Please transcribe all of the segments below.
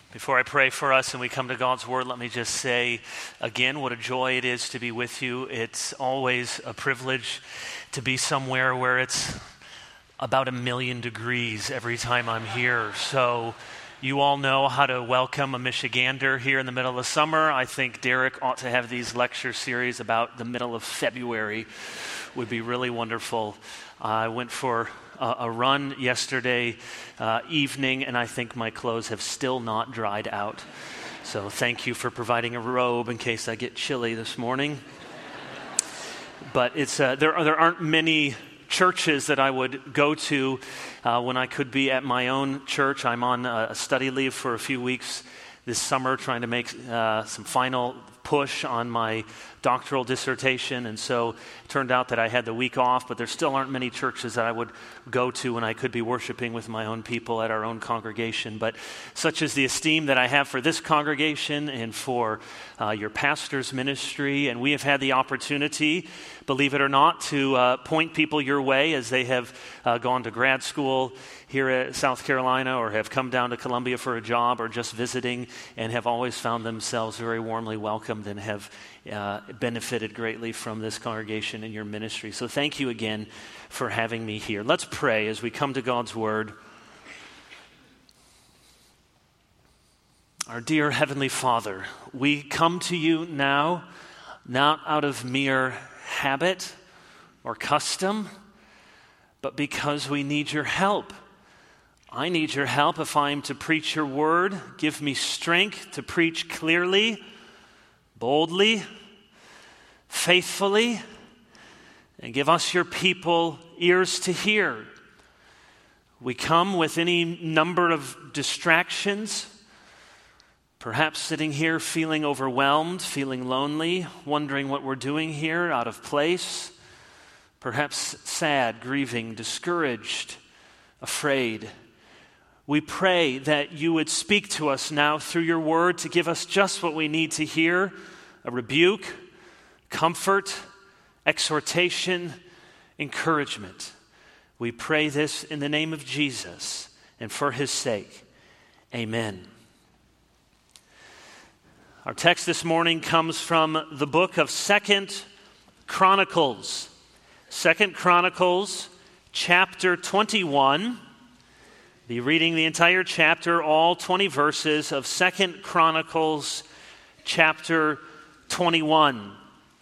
Before I pray for us and we come to God's Word, let me just say again what a joy it is to be with you. It's always a privilege to be somewhere where it's about 1,000,000 degrees every time I'm here. So you all know how to welcome a Michigander here in the middle of summer. I think Derek ought to have these lecture series about the middle of February. Would be really wonderful. I went for a run yesterday evening, and I think my clothes have still not dried out. So thank you for providing a robe in case I get chilly this morning. But it's there aren't many churches that I would go to when I could be at my own church. I'm on a study leave for a few weeks this summer, trying to make some final push on my doctoral dissertation, and so it turned out that I had the week off, but there still aren't many churches that I would go to when I could be worshiping with my own people at our own congregation. But such is the esteem that I have for this congregation and for your pastor's ministry, and we have had the opportunity, believe it or not, to point people your way as they have gone to grad school here at South Carolina or have come down to Columbia for a job or just visiting, and have always found themselves very warmly welcomed and have benefited greatly from this congregation and your ministry. So thank you again for having me here. Let's pray as we come to God's Word. Our dear Heavenly Father, we come to you now, not out of mere habit or custom, but because we need your help. I need your help if I am to preach your word. Give me strength to preach clearly, boldly, faithfully, and give us, your people, ears to hear. We come with any number of distractions, perhaps sitting here feeling overwhelmed, feeling lonely, wondering what we're doing here, out of place, perhaps sad, grieving, discouraged, afraid. We pray that you would speak to us now through your word to give us just what we need to hear, a rebuke, comfort, exhortation, encouragement. We pray this in the name of Jesus and for his sake. Amen. Our text this morning comes from the book of 2 Chronicles. 2 Chronicles, chapter 21. Be reading the entire chapter, all 20 verses of 2 Chronicles, chapter 21.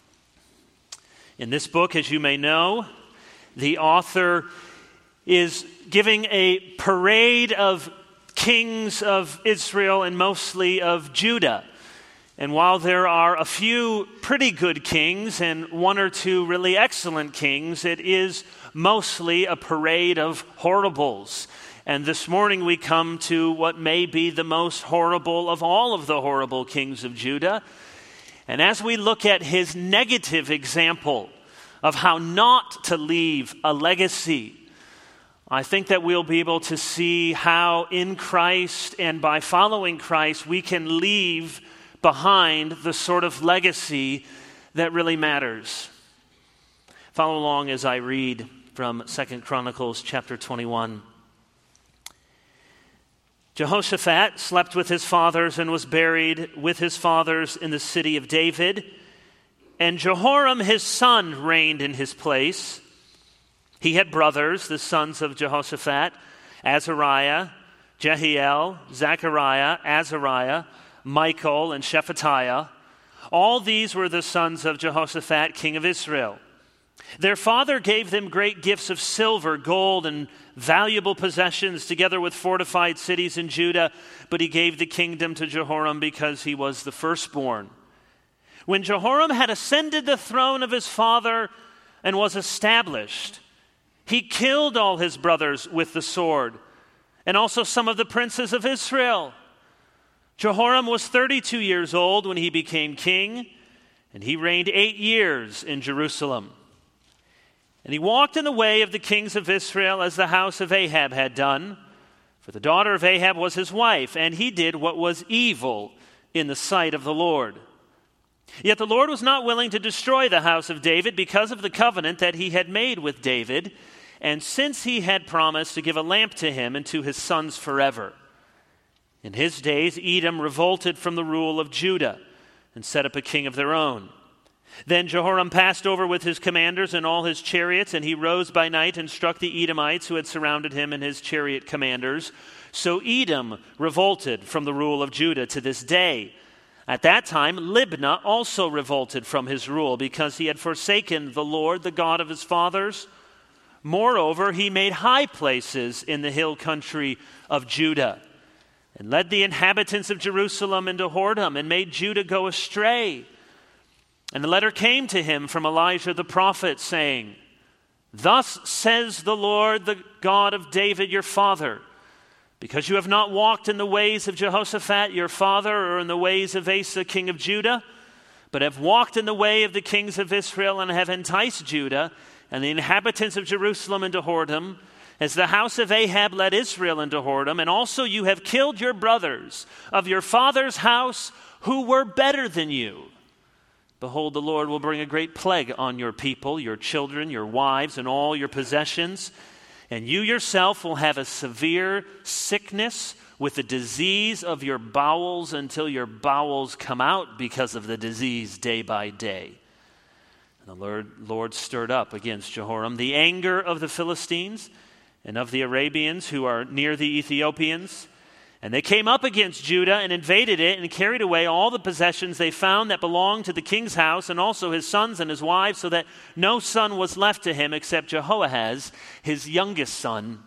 In this book, as you may know, the author is giving a parade of kings of Israel and mostly of Judah. And while there are a few pretty good kings and one or two really excellent kings, it is mostly a parade of horribles. And this morning we come to what may be the most horrible of all of the horrible kings of Judah. And as we look at his negative example of how not to leave a legacy, I think that we'll be able to see how in Christ and by following Christ we can leave behind the sort of legacy that really matters. Follow along as I read from 2 Chronicles chapter 21. Jehoshaphat slept with his fathers and was buried with his fathers in the city of David. And Jehoram his son reigned in his place. He had brothers, the sons of Jehoshaphat, Azariah, Jehiel, Zechariah, Azariah, Michael, and Shephatiah. All these were the sons of Jehoshaphat, king of Israel. Their father gave them great gifts of silver, gold, and valuable possessions, together with fortified cities in Judah, but he gave the kingdom to Jehoram because he was the firstborn. When Jehoram had ascended the throne of his father and was established, he killed all his brothers with the sword, and also some of the princes of Israel. Jehoram was 32 years old when he became king, and he reigned 8 years in Jerusalem. And he walked in the way of the kings of Israel as the house of Ahab had done, for the daughter of Ahab was his wife, and he did what was evil in the sight of the Lord. Yet the Lord was not willing to destroy the house of David because of the covenant that he had made with David, and since he had promised to give a lamp to him and to his sons forever. In his days, Edom revolted from the rule of Judah and set up a king of their own. Then Jehoram passed over with his commanders and all his chariots, and he rose by night and struck the Edomites who had surrounded him and his chariot commanders. So Edom revolted from the rule of Judah to this day. At that time, Libnah also revolted from his rule because he had forsaken the Lord, the God of his fathers. Moreover, he made high places in the hill country of Judah and led the inhabitants of Jerusalem into whoredom and made Judah go astray. And the letter came to him from Elijah the prophet, saying, Thus says the Lord, the God of David your father, because you have not walked in the ways of Jehoshaphat your father, or in the ways of Asa king of Judah, but have walked in the way of the kings of Israel, and have enticed Judah and the inhabitants of Jerusalem into whoredom, as the house of Ahab led Israel into whoredom, and also you have killed your brothers of your father's house who were better than you. Behold, the Lord will bring a great plague on your people, your children, your wives, and all your possessions. And you yourself will have a severe sickness with the disease of your bowels until your bowels come out because of the disease day by day. And the Lord stirred up against Jehoram the anger of the Philistines and of the Arabians who are near the Ethiopians. And they came up against Judah and invaded it and carried away all the possessions they found that belonged to the king's house, and also his sons and his wives, so that no son was left to him except Jehoahaz, his youngest son.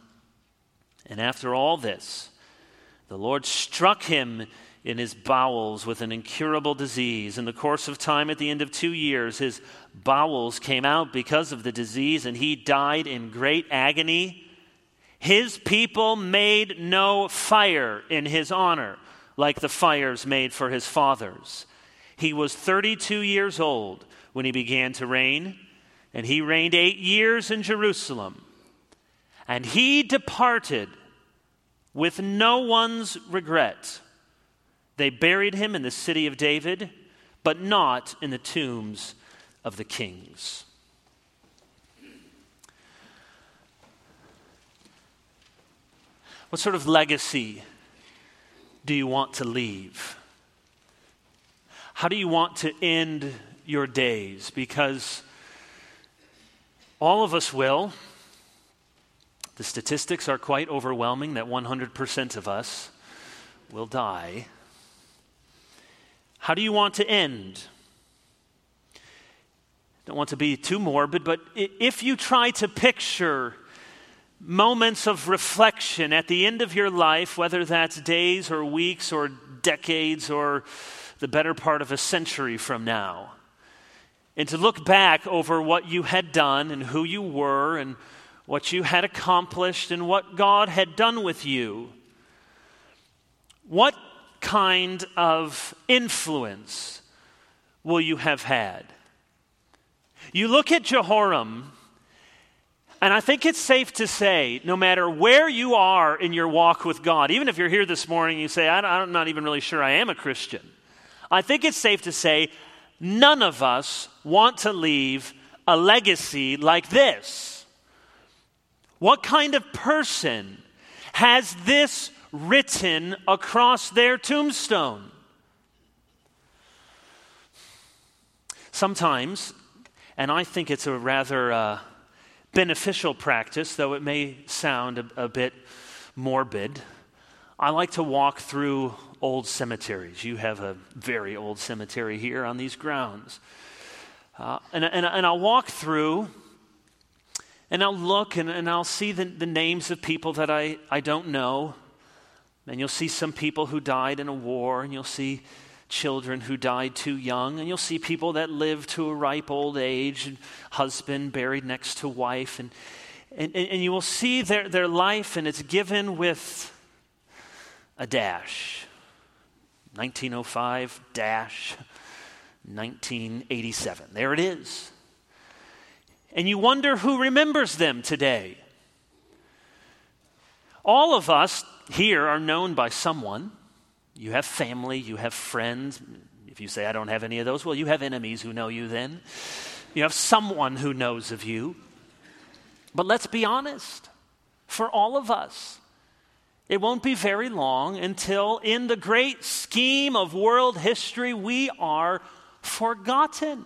And after all this, the Lord struck him in his bowels with an incurable disease. In the course of time, at the end of 2 years, his bowels came out because of the disease, and he died in great agony. His people made no fire in his honor, like the fires made for his fathers. He was 32 years old when he began to reign, and he reigned 8 years in Jerusalem. And he departed with no one's regret. They buried him in the city of David, but not in the tombs of the kings. What sort of legacy do you want to leave? How do you want to end your days? Because all of us will. The statistics are quite overwhelming that 100% of us will die. How do you want to end? Don't want to be too morbid, but if you try to picture moments of reflection at the end of your life, whether that's days or weeks or decades or the better part of a century from now, and to look back over what you had done and who you were and what you had accomplished and what God had done with you, what kind of influence will you have had? You look at Jehoram, and I think it's safe to say, no matter where you are in your walk with God, even if you're here this morning and you say, I'm not even really sure I am a Christian, I think it's safe to say none of us want to leave a legacy like this. What kind of person has this written across their tombstone? Sometimes, and I think it's a rather beneficial practice, though it may sound a bit morbid, I like to walk through old cemeteries. You have a very old cemetery here on these grounds. And I'll walk through, and I'll look, and I'll see the names of people that I don't know. And you'll see some people who died in a war, and you'll see children who died too young, and you'll see people that lived to a ripe old age, and husband buried next to wife, and you will see their life, and it's given with a dash. 1905 dash 1987. There it is. And you wonder who remembers them today. All of us here are known by someone. You have family, you have friends. If you say, I don't have any of those, well, you have enemies who know you then. You have someone who knows of you. But let's be honest. For all of us, It won't be very long until in the great scheme of world history, we are forgotten.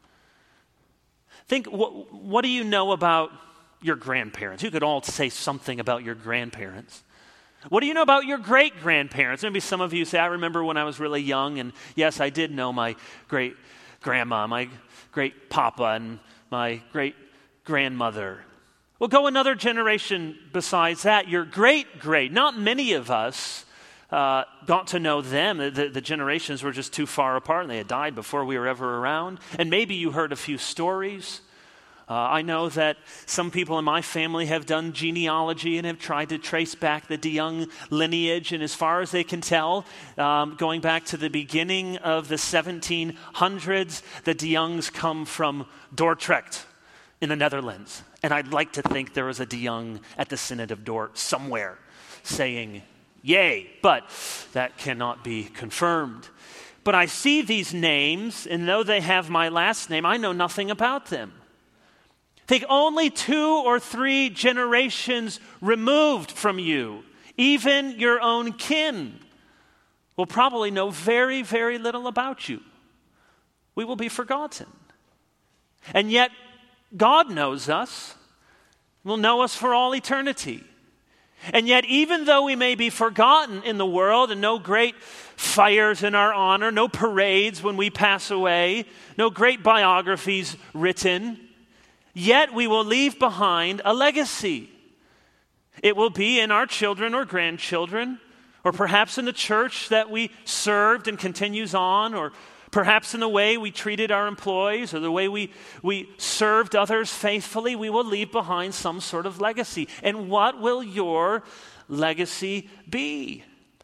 Think, what do you know about your grandparents? You could all say something about your grandparents. What do you know about your great-grandparents? Maybe some of you say, I remember when I was really young, and yes, I did know my great-grandma, my great-papa, and my great-grandmother. Well, go another generation besides that, your great-great. Not many of us got to know them. The generations were just too far apart, and they had died before we were ever around. And maybe you heard a few stories. I know that some people in my family have done genealogy and have tried to trace back the DeYoung lineage. And as far as they can tell, going back to the beginning of the 1700s, the DeYoungs come from Dordrecht in the Netherlands. And I'd like to think there was a DeYoung at the Synod of Dort somewhere saying, yay, but that cannot be confirmed. But I see these names, and though they have my last name, I know nothing about them. Think only 2 or 3 generations removed from you, even your own kin, will probably know very, very little about you. We will be forgotten. And yet, God knows us, will know us for all eternity. And yet, even though we may be forgotten in the world and no great fires in our honor, no parades when we pass away, no great biographies written, yet we will leave behind a legacy. It will be in our children or grandchildren, or perhaps in the church that we served and continues on, or perhaps in the way we treated our employees or the way we served others faithfully. We will leave behind some sort of legacy. And what will your legacy be?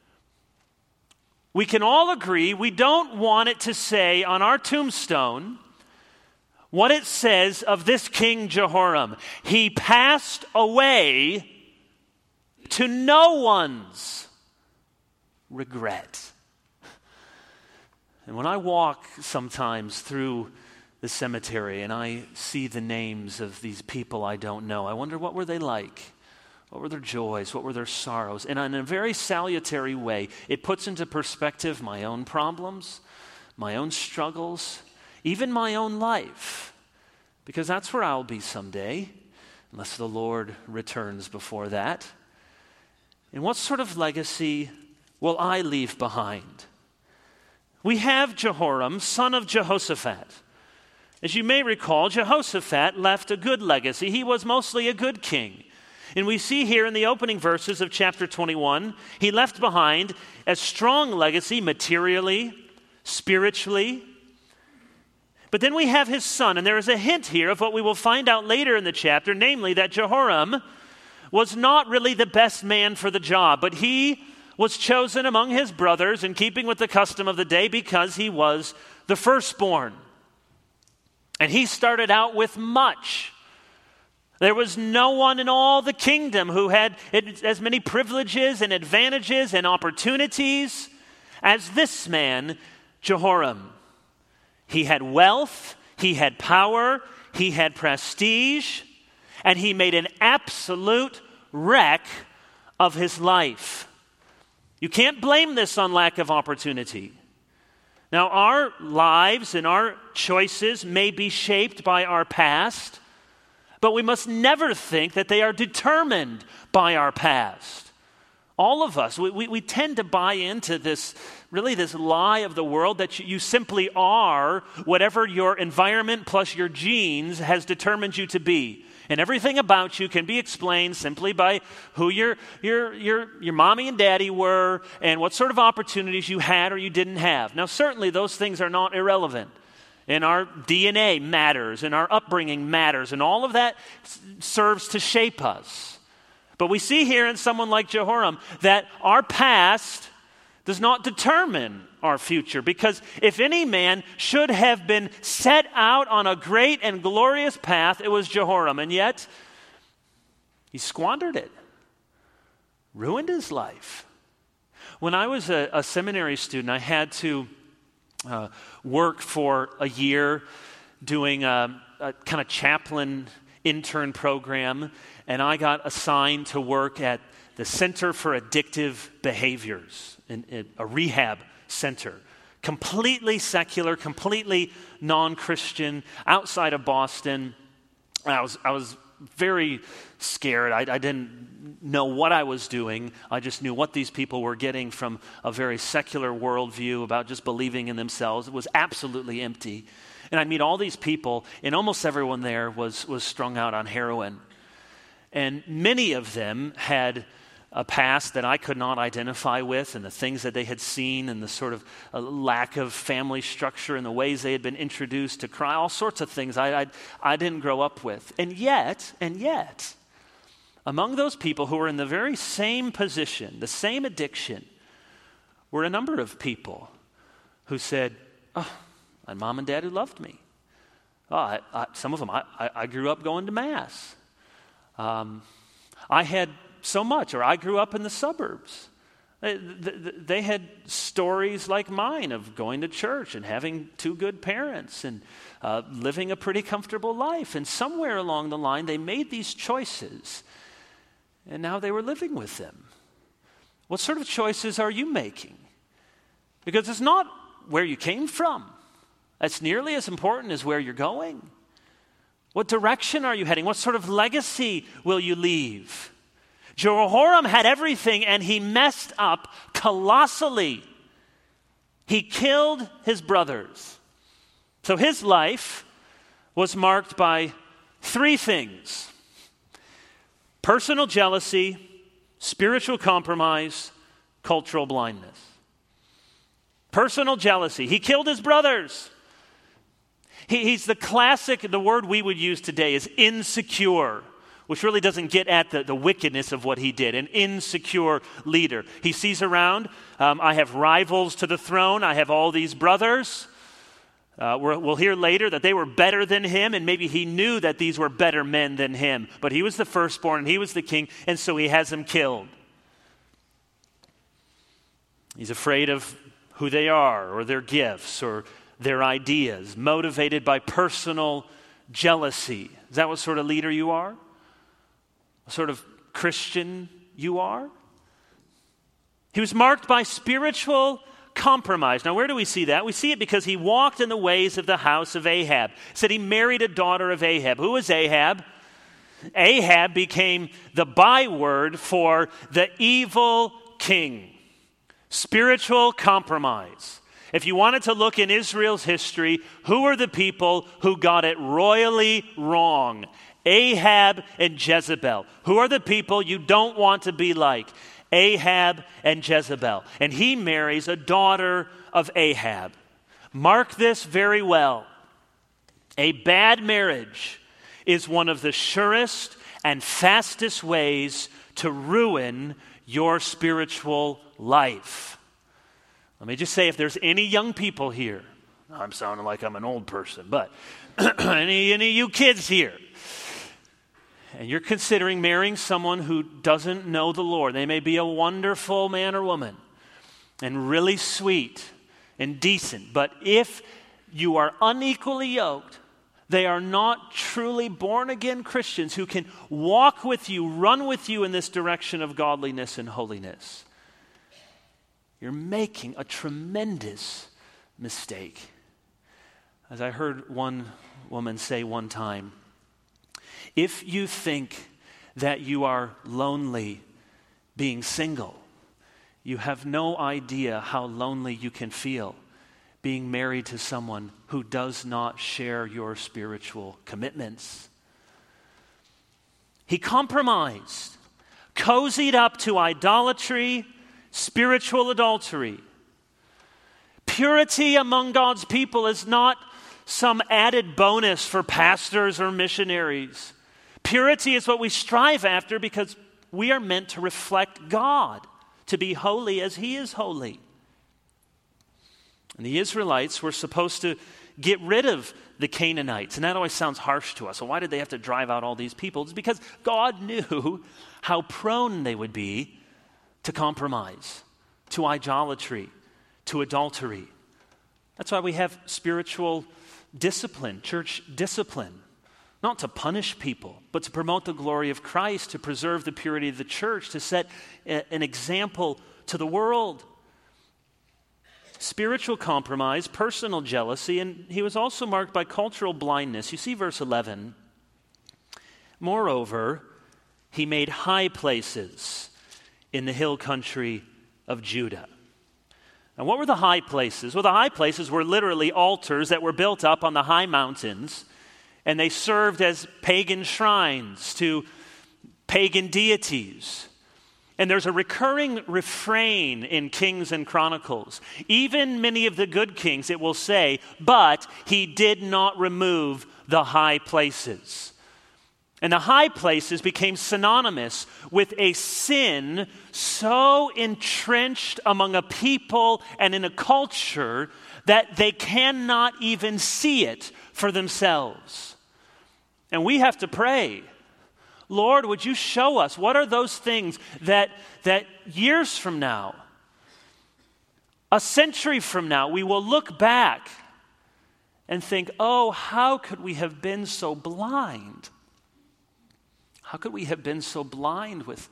We can all agree we don't want it to say on our tombstone what it says of this King Jehoram. He passed away to no one's regret. And when I walk sometimes through the cemetery and I see the names of these people I don't know, I wonder, what were they like? What were their joys? What were their sorrows? And in a very salutary way, it puts into perspective my own problems, my own struggles, even my own life. Because that's where I'll be someday, unless the Lord returns before that. And what sort of legacy will I leave behind? We have Jehoram, son of Jehoshaphat. As you may recall, Jehoshaphat left a good legacy. He was mostly a good king. And we see here in the opening verses of chapter 21, he left behind a strong legacy materially, spiritually. But then we have his son, and there is a hint here of what we will find out later in the chapter, namely that Jehoram was not really the best man for the job, but he was chosen among his brothers in keeping with the custom of the day because he was the firstborn. And he started out with much. There was no one in all the kingdom who had as many privileges and advantages and opportunities as this man, Jehoram. He had wealth, he had power, he had prestige, and he made an absolute wreck of his life. You can't blame this on lack of opportunity. Now, our lives and our choices may be shaped by our past, but we must never think that they are determined by our past. All of us, we tend to buy into this lie of the world that you simply are whatever your environment plus your genes has determined you to be. And everything about you can be explained simply by who your mommy and daddy were and what sort of opportunities you had or you didn't have. Now, certainly those things are not irrelevant. And our DNA matters, and our upbringing matters, and all of that serves to shape us. But we see here in someone like Jehoram that our past does not determine our future, because if any man should have been set out on a great and glorious path, it was Jehoram, and yet he squandered it, ruined his life. When I was a seminary student, I had to work for a year doing a kind of chaplain intern program, and I got assigned to work at the Center for Addictive Behaviors, a rehab center. Completely secular, completely non-Christian, outside of Boston. I was very scared. I didn't know what I was doing. I just knew what these people were getting from a very secular worldview about just believing in themselves. It was absolutely empty. And I'd meet all these people, and almost everyone there was strung out on heroin. And many of them had a past that I could not identify with, and the things that they had seen, and the sort of lack of family structure, and the ways they had been introduced to crime, all sorts of things I didn't grow up with. And yet, among those people who were in the very same position, the same addiction, were a number of people who said, "Oh, my mom and dad who loved me. Oh, some of them, I grew up going to Mass. I had so much," or "I grew up in the suburbs." They had stories like mine of going to church and having two good parents and living a pretty comfortable life. And somewhere along the line, they made these choices, and now they were living with them. What sort of choices are you making? Because it's not where you came from. That's nearly as important as where you're going. What direction are you heading? What sort of legacy will you leave? Jehoram had everything, and he messed up colossally. He killed his brothers. So his life was marked by three things: personal jealousy, spiritual compromise, cultural blindness. Personal jealousy. He killed his brothers. He's the classic, the word we would use today is insecure, which really doesn't get at the wickedness of what he did. An insecure leader. He sees around, I have rivals to the throne. I have all these brothers. We'll hear later that they were better than him, and maybe he knew that these were better men than him. But he was the firstborn, and he was the king, and so he has them killed. He's afraid of who they are, or their gifts, or their ideas, motivated by personal jealousy. Is that what sort of leader you are? What sort of Christian you are? He was marked by spiritual compromise. Now, where do we see that? We see it because he walked in the ways of the house of Ahab. It said he married a daughter of Ahab. Who was Ahab? Ahab became the byword for the evil king. Spiritual compromise. If you wanted to look in Israel's history, who are the people who got it royally wrong? Ahab and Jezebel. Who are the people you don't want to be like? Ahab and Jezebel. And he marries a daughter of Ahab. Mark this very well. A bad marriage is one of the surest and fastest ways to ruin your spiritual life. Let me just say, if there's any young people here, I'm sounding like I'm an old person, but any of you kids here, and you're considering marrying someone who doesn't know the Lord, they may be a wonderful man or woman and really sweet and decent, but if you are unequally yoked, they are not truly born-again Christians who can walk with you, run with you in this direction of godliness and holiness. You're making a tremendous mistake. As I heard one woman say one time, if you think that you are lonely being single, you have no idea how lonely you can feel being married to someone who does not share your spiritual commitments. He compromised, cozied up to idolatry, spiritual adultery. Purity among God's people is not some added bonus for pastors or missionaries. Purity is what we strive after because we are meant to reflect God, to be holy as He is holy. And the Israelites were supposed to get rid of the Canaanites. And that always sounds harsh to us. So why did they have to drive out all these people? It's because God knew how prone they would be to compromise, to idolatry, to adultery. That's why we have spiritual discipline, church discipline. not to punish people, but to promote the glory of Christ, to preserve the purity of the church, to set an example to the world. Spiritual compromise, personal jealousy, and he was also marked by cultural blindness. You see verse 11. Moreover, he made high places in the hill country of Judah. Now, what were the high places? Well, the high places were literally altars that were built up on the high mountains, and they served as pagan shrines to pagan deities. And there's a recurring refrain in Kings and Chronicles. Even many of the good kings, it will say, but he did not remove the high places. And the high places became synonymous with a sin so entrenched among a people and in a culture that they cannot even see it for themselves. And we have to pray, Lord, would you show us what are those things that years from now, a century from now, we will look back and think, oh, how could we have been so blind? How could we have been so blind with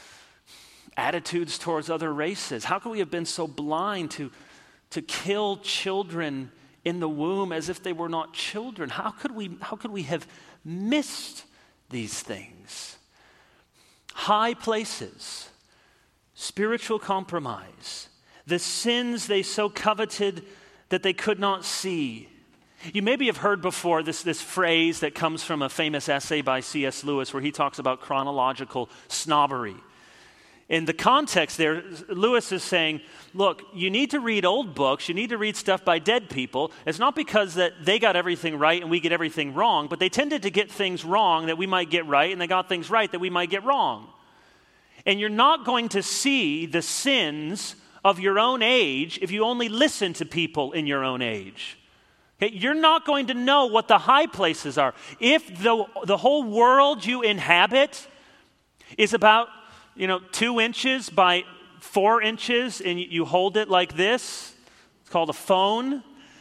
attitudes towards other races? How could we have been so blind to kill children in the womb as if they were not children? How could we have missed these things? High places, spiritual compromise, the sins they so coveted that they could not see. You maybe have heard before this phrase that comes from a famous essay by C.S. Lewis where he talks about chronological snobbery. In the context there, Lewis is saying, look, you need to read old books, you need to read stuff by dead people. It's not because that they got everything right and we get everything wrong, but they tended to get things wrong that we might get right, and they got things right that we might get wrong. And you're not going to see the sins of your own age if you only listen to people in your own age. Okay, you're not going to know what the high places are. If the whole world you inhabit is about 2 inches by 4 inches, and you hold it like this, it's called a phone,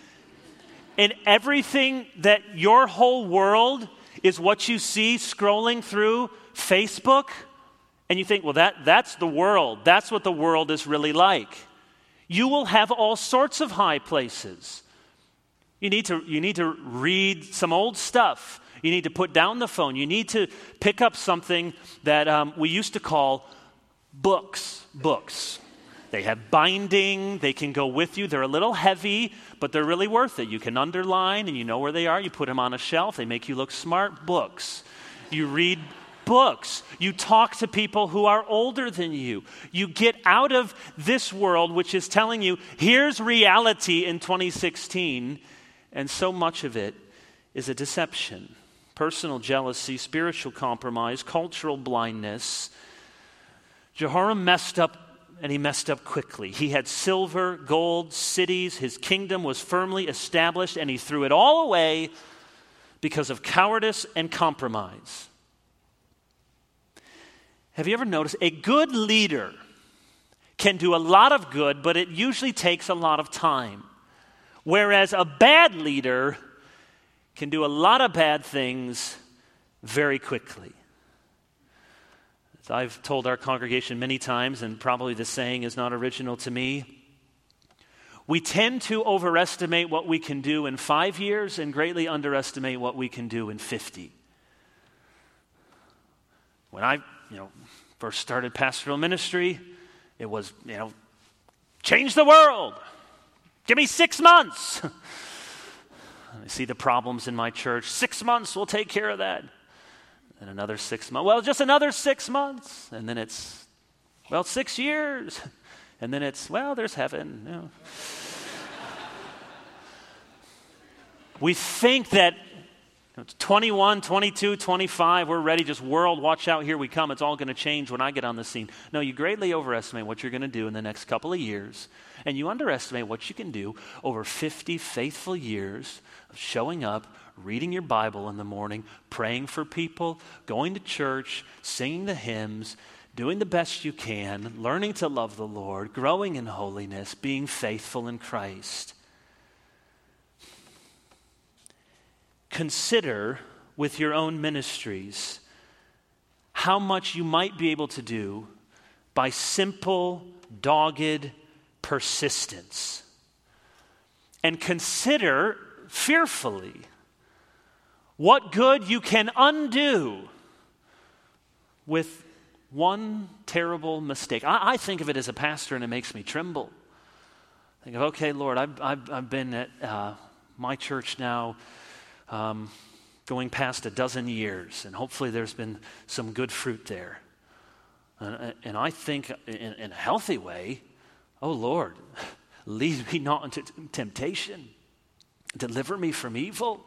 and everything that your whole world is what you see scrolling through Facebook, and you think, well, that's the world. That's what the world is really like. You will have all sorts of high places. You need to read some old stuff. You need to put down the phone. You need to pick up something that we used to call books. They have binding. They can go with you. They're a little heavy, but they're really worth it. You can underline, and you know where they are. You put them on a shelf. They make you look smart. Books. You read books. You talk to people who are older than you. You get out of this world, which is telling you, here's reality in 2016, and so much of it is a deception. Personal jealousy, spiritual compromise, cultural blindness. Jehoram messed up, and he messed up quickly. He had silver, gold, cities. His kingdom was firmly established, and he threw it all away because of cowardice and compromise. Have you ever noticed a good leader can do a lot of good, but it usually takes a lot of time, whereas a bad leader can do a lot of bad things very quickly. As I've told our congregation many times, and probably the saying is not original to me, we tend to overestimate what we can do in 5 years and greatly underestimate what we can do in 50. When I first started pastoral ministry, it was, change the world. Give me 6 months. I see the problems in my church. 6 months, we'll take care of that. And another 6 months. Well, just another 6 months. And then it's 6 years. And then it's, there's heaven. We think that it's 21, 22, 25, we're ready, just world, watch out, here we come. It's all going to change when I get on the scene. No, you greatly overestimate what you're going to do in the next couple of years, and you underestimate what you can do over 50 faithful years of showing up, reading your Bible in the morning, praying for people, going to church, singing the hymns, doing the best you can, learning to love the Lord, growing in holiness, being faithful in Christ. Consider with your own ministries how much you might be able to do by simple, dogged persistence. And consider fearfully what good you can undo with one terrible mistake. I think of it as a pastor, and it makes me tremble. I think of, okay, Lord, I've been at my church now going past a dozen years, and hopefully there's been some good fruit there. And I think in a healthy way, oh Lord, lead me not into temptation. Deliver me from evil.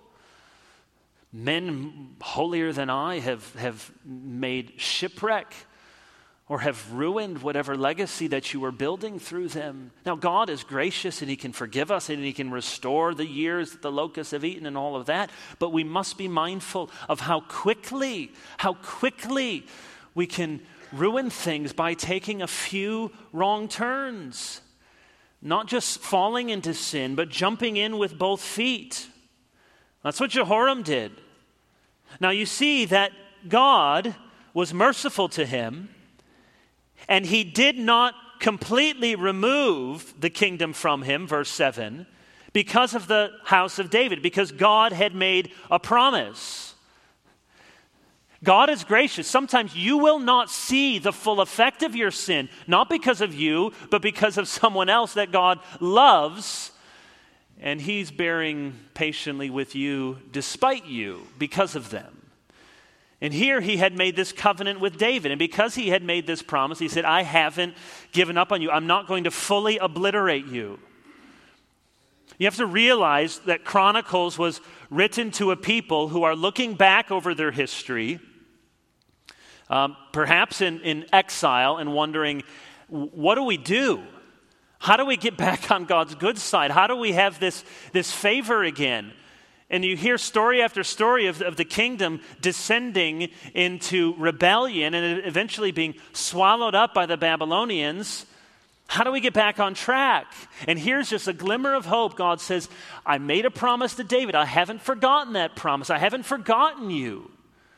Men holier than I have made shipwreck or have ruined whatever legacy that you were building through them. Now, God is gracious, and he can forgive us, and he can restore the years that the locusts have eaten and all of that. But we must be mindful of how quickly we can ruin things by taking a few wrong turns. Not just falling into sin, but jumping in with both feet. That's what Jehoram did. Now you see that God was merciful to him, and he did not completely remove the kingdom from him, verse 7, because of the house of David, because God had made a promise. God is gracious. Sometimes you will not see the full effect of your sin, not because of you, but because of someone else that God loves, and he's bearing patiently with you despite you because of them. And here he had made this covenant with David, and because he had made this promise, he said, I haven't given up on you. I'm not going to fully obliterate you. You have to realize that Chronicles was written to a people who are looking back over their history, perhaps in exile, and wondering, what do we do? How do we get back on God's good side? How do we have this favor again? And you hear story after story of the kingdom descending into rebellion and eventually being swallowed up by the Babylonians. How do we get back on track? And here's just a glimmer of hope. God says, I made a promise to David. I haven't forgotten that promise. I haven't forgotten you.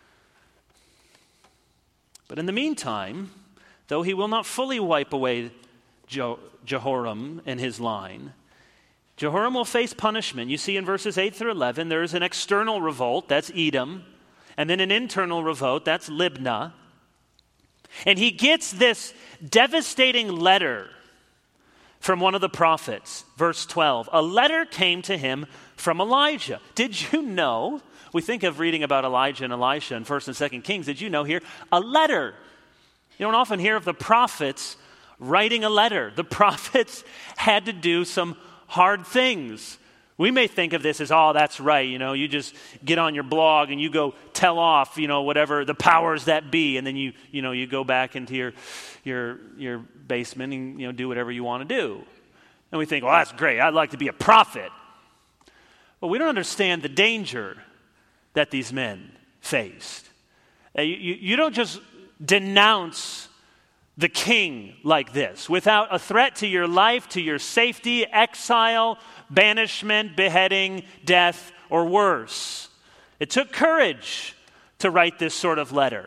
But in the meantime, though he will not fully wipe away Jehoram and his line, Jehoram will face punishment. You see in verses 8 through 11, there is an external revolt, that's Edom, and then an internal revolt, that's Libnah. And he gets this devastating letter from one of the prophets, verse 12. A letter came to him from Elijah. Did you know, we think of reading about Elijah and Elisha in 1st and 2nd Kings, did you know here, a letter. You don't often hear of the prophets writing a letter. The prophets had to do some hard things. We may think of this as, oh, that's right, you just get on your blog and you go tell off, whatever the powers that be, and then you go back into your basement and do whatever you want to do. And we think, well, that's great. I'd like to be a prophet. But we don't understand the danger that these men faced. You don't just denounce the king like this, without a threat to your life, to your safety, exile, banishment, beheading, death, or worse. It took courage to write this sort of letter.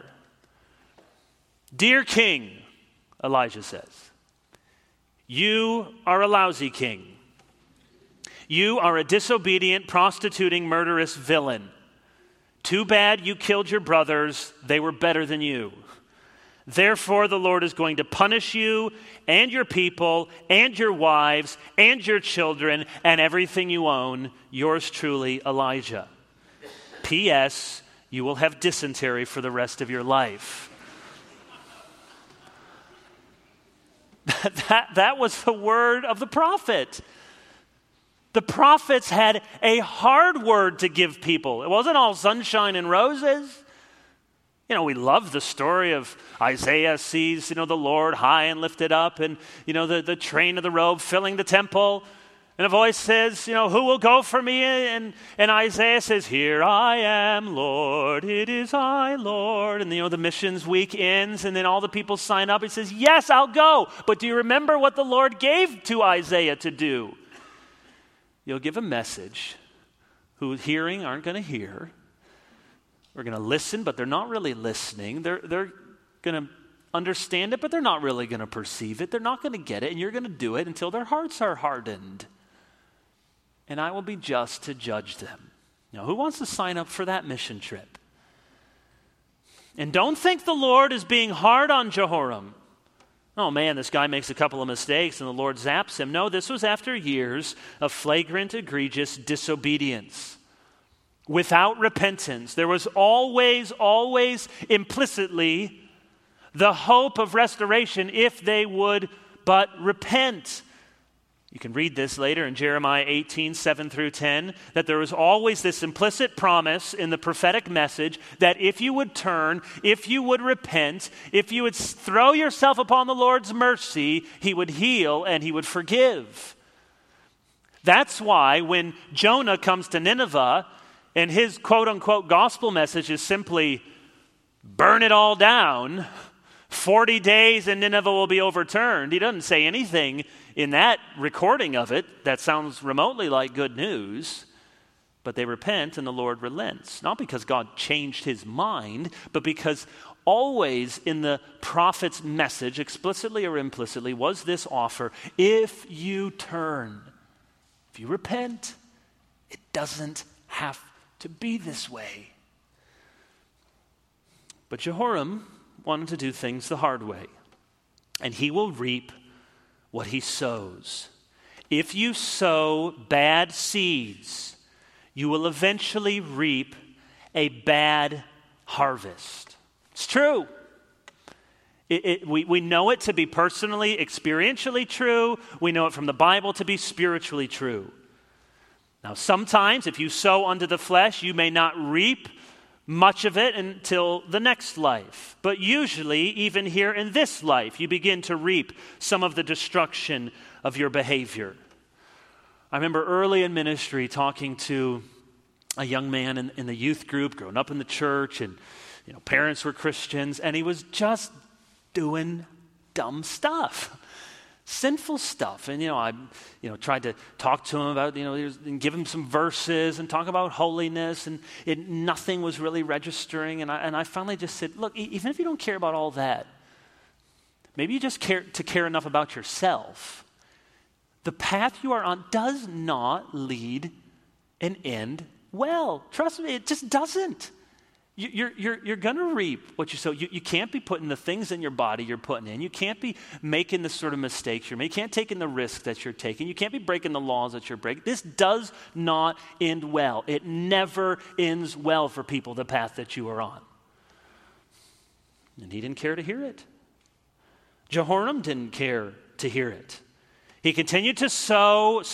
Dear king, Elijah says, you are a lousy king. You are a disobedient, prostituting, murderous villain. Too bad you killed your brothers. They were better than you. Therefore, the Lord is going to punish you and your people and your wives and your children and everything you own. Yours truly, Elijah. P.S. You will have dysentery for the rest of your life. That was the word of the prophet. The prophets had a hard word to give people. It wasn't all sunshine and roses. We love the story of Isaiah sees, the Lord high and lifted up, and, the train of the robe filling the temple. And a voice says, who will go for me? And Isaiah says, here I am, Lord. It is I, Lord. And, the missions week ends, and then all the people sign up. He says, yes, I'll go. But do you remember what the Lord gave to Isaiah to do? You'll give a message who hearing aren't going to hear. We're going to listen, but they're not really listening. They're going to understand it, but they're not really going to perceive it. They're not going to get it, and you're going to do it until their hearts are hardened. And I will be just to judge them. Now, who wants to sign up for that mission trip? And don't think the Lord is being hard on Jehoram. Oh man, this guy makes a couple of mistakes and the Lord zaps him. No, this was after years of flagrant, egregious disobedience. Without repentance, there was always implicitly the hope of restoration if they would but repent. You can read this later in Jeremiah 18, 7 through 10, that there was always this implicit promise in the prophetic message that if you would turn, if you would repent, if you would throw yourself upon the Lord's mercy, he would heal and he would forgive. That's why when Jonah comes to Nineveh and his quote-unquote gospel message is simply, burn it all down, 40 days and Nineveh will be overturned. He doesn't say anything in that recording of it that sounds remotely like good news. But they repent and the Lord relents. Not because God changed his mind, but because always in the prophet's message, explicitly or implicitly, was this offer: if you turn, if you repent, it doesn't have to be this way. But Jehoram wanted to do things the hard way, and he will reap what he sows. If you sow bad seeds, you will eventually reap a bad harvest. It's true. We know it to be personally, experientially true. We know it from the Bible to be spiritually true. Now, sometimes if you sow unto the flesh, you may not reap much of it until the next life. But usually, even here in this life, you begin to reap some of the destruction of your behavior. I remember early in ministry talking to a young man in the youth group, growing up in the church, and parents were Christians, and he was just doing dumb stuff. Sinful stuff. And, I tried to talk to him about, and give him some verses and talk about holiness, and nothing was really registering. And I finally just said, look, even if you don't care about all that, maybe you just care enough about yourself. The path you are on does not lead and end well. Trust me, it just doesn't. You're going to reap what you sow. You can't be putting the things in your body you're putting in. You can't be making the sort of mistakes you're making. You can't take in the risk that you're taking. You can't be breaking the laws that you're breaking. This does not end well. It never ends well for people, the path that you are on. And he didn't care to hear it. Jehoram didn't care to hear it. He continued to sow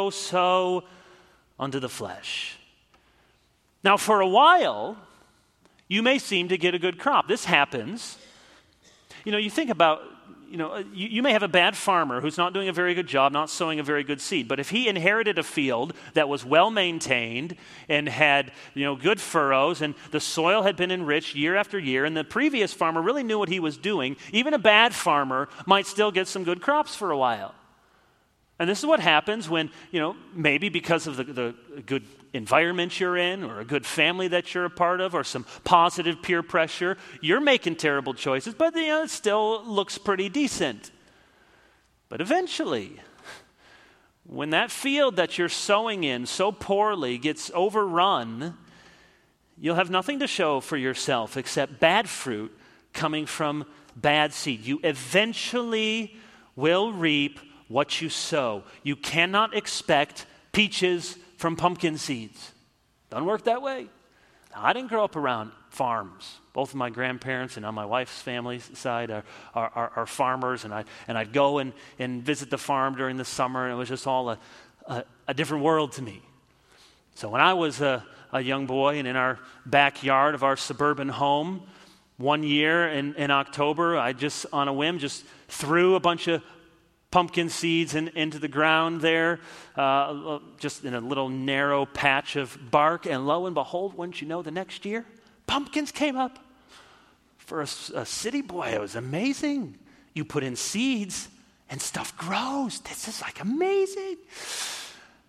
unto the flesh. Now, for a while, you may seem to get a good crop. This happens. You think about, you may have a bad farmer who's not doing a very good job, not sowing a very good seed. But if he inherited a field that was well maintained and had, good furrows, and the soil had been enriched year after year, and the previous farmer really knew what he was doing, even a bad farmer might still get some good crops for a while. And this is what happens when, maybe because of the good environment you're in, or a good family that you're a part of, or some positive peer pressure, you're making terrible choices, but it still looks pretty decent. But eventually, when that field that you're sowing in so poorly gets overrun, you'll have nothing to show for yourself except bad fruit coming from bad seed. You eventually will reap what you sow. You cannot expect peaches from pumpkin seeds. Doesn't work that way. Now, I didn't grow up around farms. Both of my grandparents and on my wife's family side are farmers, and I'd go and visit the farm during the summer, and it was just all a different world to me. So when I was a young boy, and in our backyard of our suburban home, one year in October, I just on a whim just threw a bunch of pumpkin seeds into the ground there, just in a little narrow patch of bark. And lo and behold, wouldn't you know, the next year, pumpkins came up. For a city boy, it was amazing. You put in seeds and stuff grows. This is like amazing.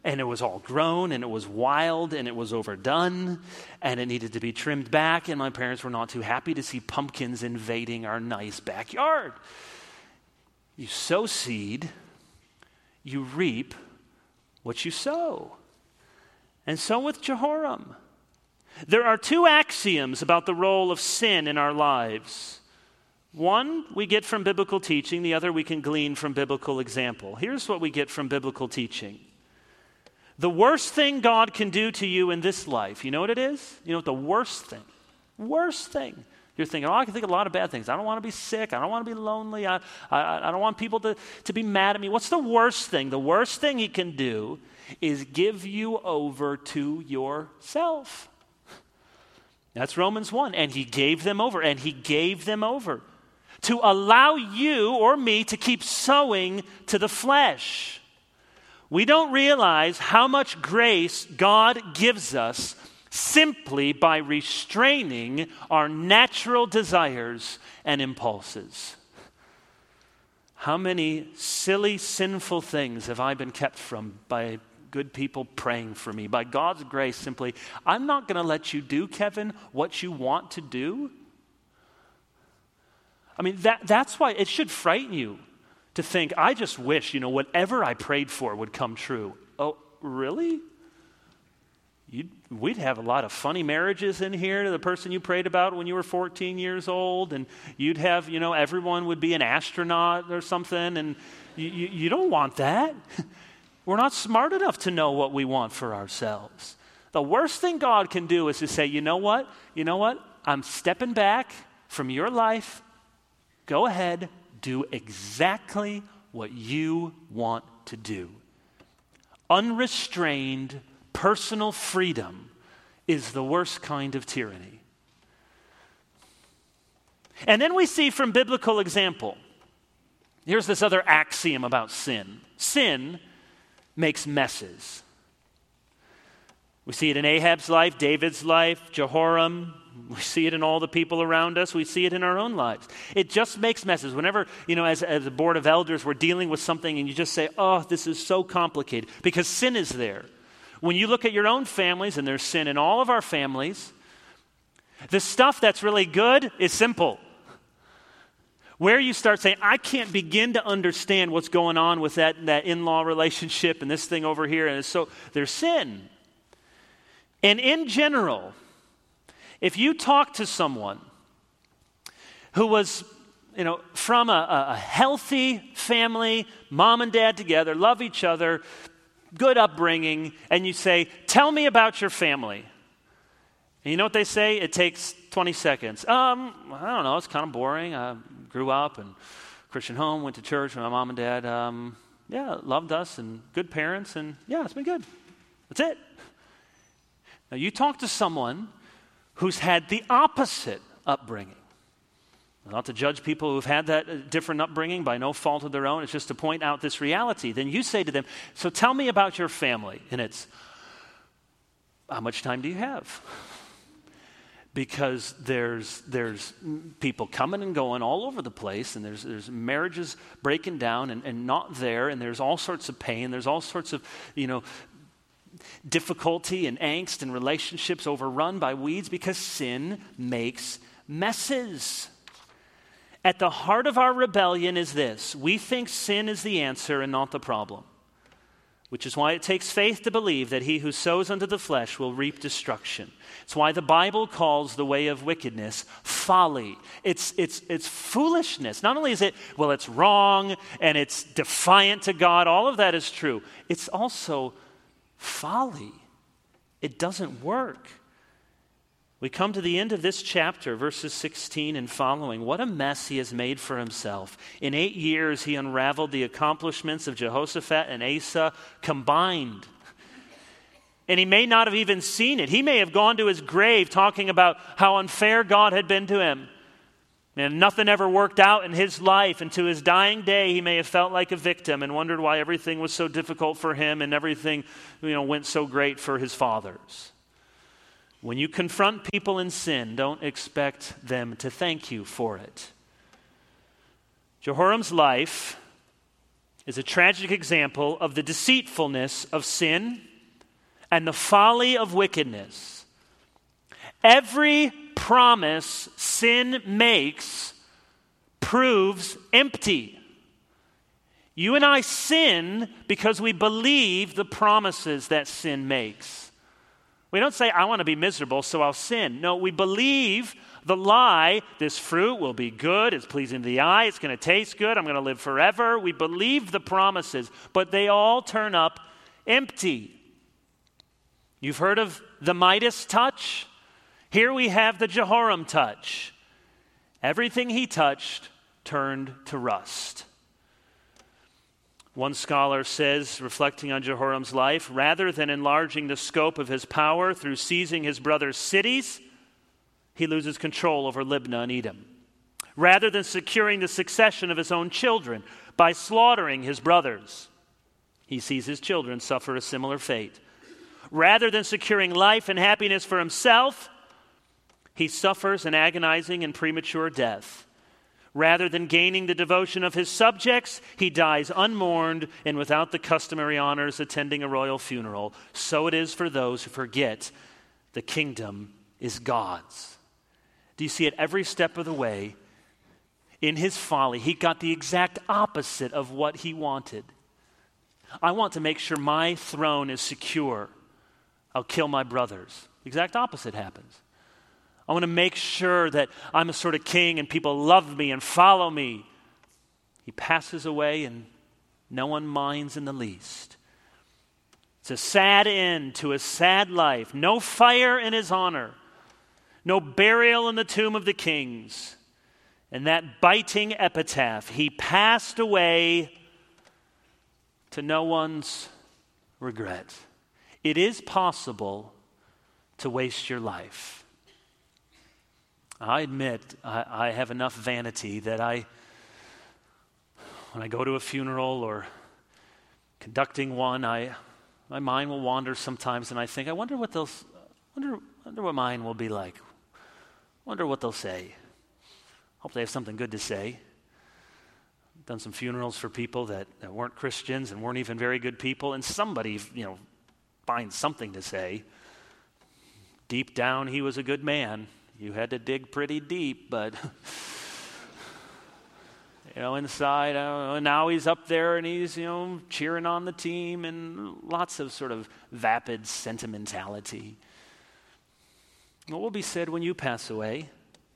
And it was all grown, and it was wild, and it was overdone, and it needed to be trimmed back, and my parents were not too happy to see pumpkins invading our nice backyard. You sow seed, you reap what you sow. And so with Jehoram. There are two axioms about the role of sin in our lives. One we get from biblical teaching, the other we can glean from biblical example. Here's what we get from biblical teaching. The worst thing God can do to you in this life, you know what it is? You know what the worst thing? Worst thing. You're thinking, I can think of a lot of bad things. I don't want to be sick. I don't want to be lonely. I don't want people to be mad at me. What's the worst thing? The worst thing he can do is give you over to yourself. That's Romans 1. And he gave them over. And he gave them over to allow you or me to keep sowing to the flesh. We don't realize how much grace God gives us simply by restraining our natural desires and impulses. How many silly, sinful things have I been kept from by good people praying for me? By God's grace, simply, I'm not going to let you do, Kevin, what you want to do. I mean, that's why it should frighten you to think, I just wish, whatever I prayed for would come true. Oh, really? We'd have a lot of funny marriages in here to the person you prayed about when you were 14 years old, and you'd have, everyone would be an astronaut or something, and you don't want that. We're not smart enough to know what we want for ourselves. The worst thing God can do is to say, you know what? I'm stepping back from your life. Go ahead. Do exactly what you want to do. Unrestrained personal freedom is the worst kind of tyranny. And then we see from biblical example, here's this other axiom about sin. Sin makes messes. We see it in Ahab's life, David's life, Jehoram. We see it in all the people around us. We see it in our own lives. It just makes messes. Whenever, as a board of elders, we're dealing with something and you just say, oh, this is so complicated, because sin is there. When you look at your own families, and there's sin in all of our families, the stuff that's really good is simple. Where you start saying, I can't begin to understand what's going on with that in-law relationship and this thing over here, and so there's sin. And in general, if you talk to someone who was, from a healthy family, mom and dad together, love each other, good upbringing, and you say, tell me about your family. And you know what they say? It takes 20 seconds. I don't know, it's kind of boring. I grew up in a Christian home, went to church with my mom and dad. Loved us and good parents, and it's been good. That's it. Now you talk to someone who's had the opposite upbringing. Not to judge people who've had that different upbringing by no fault of their own. It's just to point out this reality. Then you say to them, so tell me about your family. And it's, how much time do you have? Because there's people coming and going all over the place, and there's marriages breaking down and not there, and there's all sorts of pain. There's all sorts of, difficulty and angst and relationships overrun by weeds because sin makes messes. At the heart of our rebellion is this: we think sin is the answer and not the problem, which is why it takes faith to believe that he who sows unto the flesh will reap destruction. It's why the Bible calls the way of wickedness folly. It's foolishness. Not only is it, it's wrong and it's defiant to God, all of that is true. It's also folly. It doesn't work. We come to the end of this chapter, verses 16 and following. What a mess he has made for himself. In 8 years, he unraveled the accomplishments of Jehoshaphat and Asa combined. And he may not have even seen it. He may have gone to his grave talking about how unfair God had been to him. And nothing ever worked out in his life. And to his dying day, he may have felt like a victim and wondered why everything was so difficult for him and everything, went so great for his fathers. When you confront people in sin, don't expect them to thank you for it. Jehoram's life is a tragic example of the deceitfulness of sin and the folly of wickedness. Every promise sin makes proves empty. You and I sin because we believe the promises that sin makes. We don't say, I want to be miserable, so I'll sin. No, we believe the lie, this fruit will be good, it's pleasing to the eye, it's going to taste good, I'm going to live forever. We believe the promises, but they all turn up empty. You've heard of the Midas touch? Here we have the Jehoram touch. Everything he touched turned to rust. One scholar says, reflecting on Jehoram's life, rather than enlarging the scope of his power through seizing his brother's cities, he loses control over Libnah and Edom. Rather than securing the succession of his own children by slaughtering his brothers, he sees his children suffer a similar fate. Rather than securing life and happiness for himself, he suffers an agonizing and premature death. Rather than gaining the devotion of his subjects, he dies unmourned and without the customary honors attending a royal funeral. So it is for those who forget the kingdom is God's. Do you see it every step of the way? In his folly, he got the exact opposite of what he wanted. I want to make sure my throne is secure. I'll kill my brothers. The exact opposite happens. I want to make sure that I'm a sort of king and people love me and follow me. He passes away and no one minds in the least. It's a sad end to a sad life. No fire in his honor. No burial in the tomb of the kings. And that biting epitaph, he passed away to no one's regret. It is possible to waste your life. I admit I have enough vanity that when I go to a funeral or conducting one, my mind will wander sometimes, and I think, I wonder what mine will be like. Wonder what they'll say. Hope they have something good to say. I've done some funerals for people that weren't Christians and weren't even very good people, and somebody, finds something to say. Deep down, he was a good man. You had to dig pretty deep, but inside, now he's up there and he's, cheering on the team and lots of sort of vapid sentimentality. What will be said when you pass away?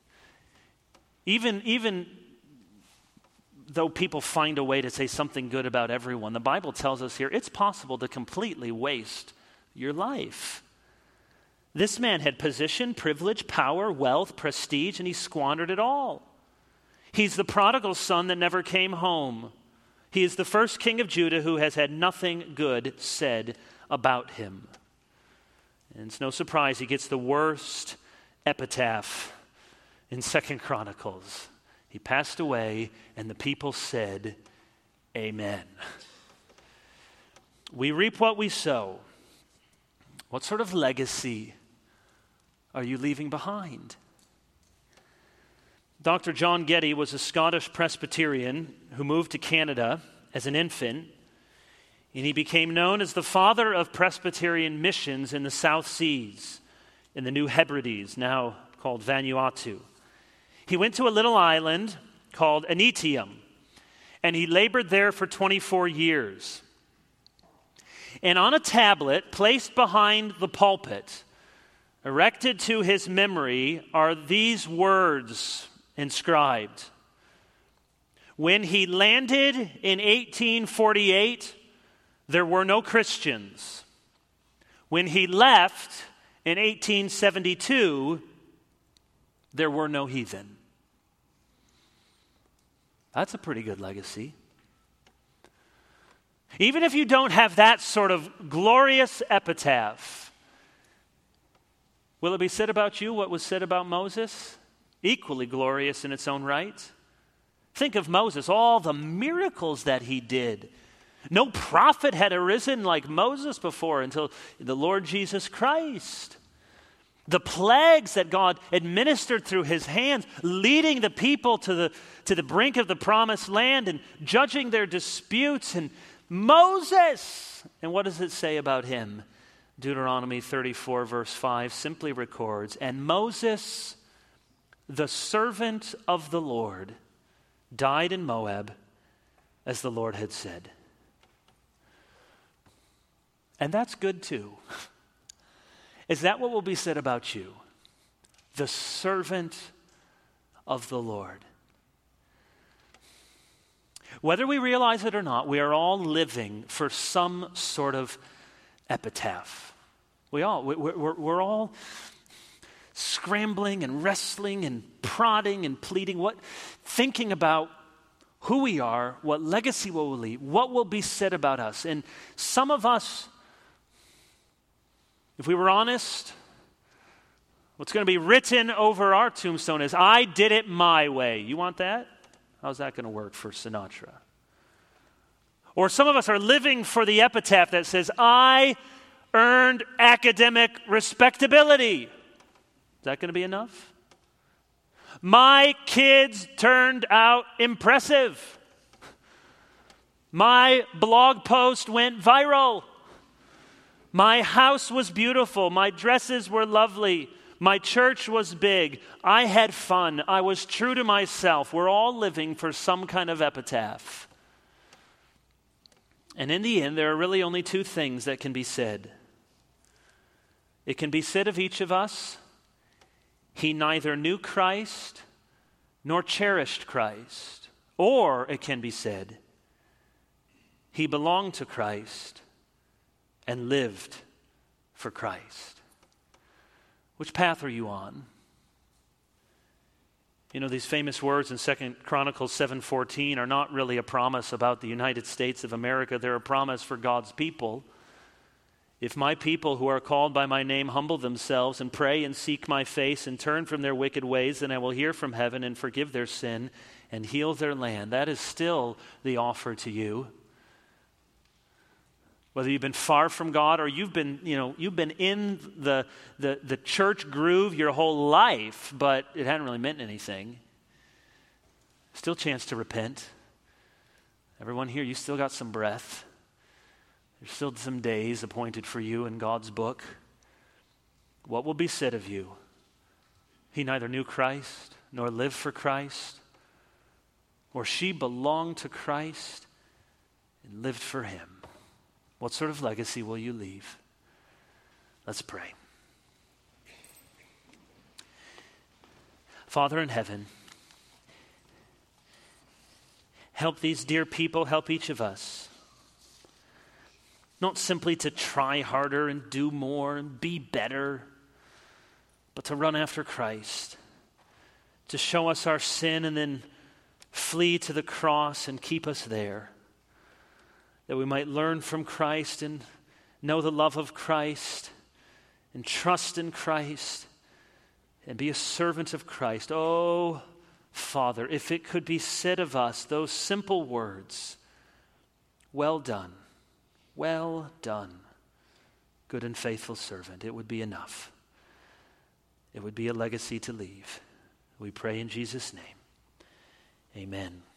Even though people find a way to say something good about everyone, the Bible tells us here it's possible to completely waste your life. This man had position, privilege, power, wealth, prestige, and he squandered it all. He's the prodigal son that never came home. He is the first king of Judah who has had nothing good said about him. And it's no surprise he gets the worst epitaph in 2 Chronicles. He passed away, and the people said, Amen. We reap what we sow. What sort of legacy are you leaving behind? Dr. John Getty was a Scottish Presbyterian who moved to Canada as an infant, and he became known as the father of Presbyterian missions in the South Seas, in the New Hebrides, now called Vanuatu. He went to a little island called Aneityum, and he labored there for 24 years. And on a tablet placed behind the pulpit, erected to his memory, are these words inscribed. When he landed in 1848, there were no Christians. When he left in 1872, there were no heathen. That's a pretty good legacy. Even if you don't have that sort of glorious epitaph, will it be said about you what was said about Moses? Equally glorious in its own right. Think of Moses, all the miracles that he did. No prophet had arisen like Moses before until the Lord Jesus Christ. The plagues that God administered through his hands, leading the people to the brink of the promised land and judging their disputes. And Moses, and what does it say about him? Deuteronomy 34 verse 5 simply records, and Moses, the servant of the Lord, died in Moab as the Lord had said. And that's good too. Is that what will be said about you? The servant of the Lord. Whether we realize it or not, we are all living for some sort of epitaph. We're all scrambling and wrestling and prodding and pleading, thinking about who we are, what legacy will we leave, what will be said about us. And some of us, if we were honest, what's going to be written over our tombstone is, I did it my way. You want that? How's that going to work for Sinatra? Or some of us are living for the epitaph that says, I earned academic respectability. Is that going to be enough? My kids turned out impressive. My blog post went viral. My house was beautiful. My dresses were lovely. My church was big. I had fun. I was true to myself. We're all living for some kind of epitaph. And in the end, there are really only two things that can be said. It can be said of each of us, he neither knew Christ nor cherished Christ. Or it can be said, he belonged to Christ and lived for Christ. Which path are you on? You know, these famous words in 2 Chronicles 7:14 are not really a promise about the United States of America. They're a promise for God's people. If my people who are called by my name humble themselves and pray and seek my face and turn from their wicked ways, then I will hear from heaven and forgive their sin and heal their land. That is still the offer to you. Whether you've been far from God or you've been in the church groove your whole life, but it hadn't really meant anything. Still a chance to repent. Everyone here, you still got some breath. There's still some days appointed for you in God's book. What will be said of you? He neither knew Christ nor lived for Christ, or she belonged to Christ and lived for him. What sort of legacy will you leave? Let's pray. Father in heaven, help these dear people, help each of us. Not simply to try harder and do more and be better, but to run after Christ, to show us our sin and then flee to the cross and keep us there, that we might learn from Christ and know the love of Christ and trust in Christ and be a servant of Christ. Oh, Father, if it could be said of us, those simple words, well done, good and faithful servant, it would be enough. It would be a legacy to leave. We pray in Jesus' name. Amen.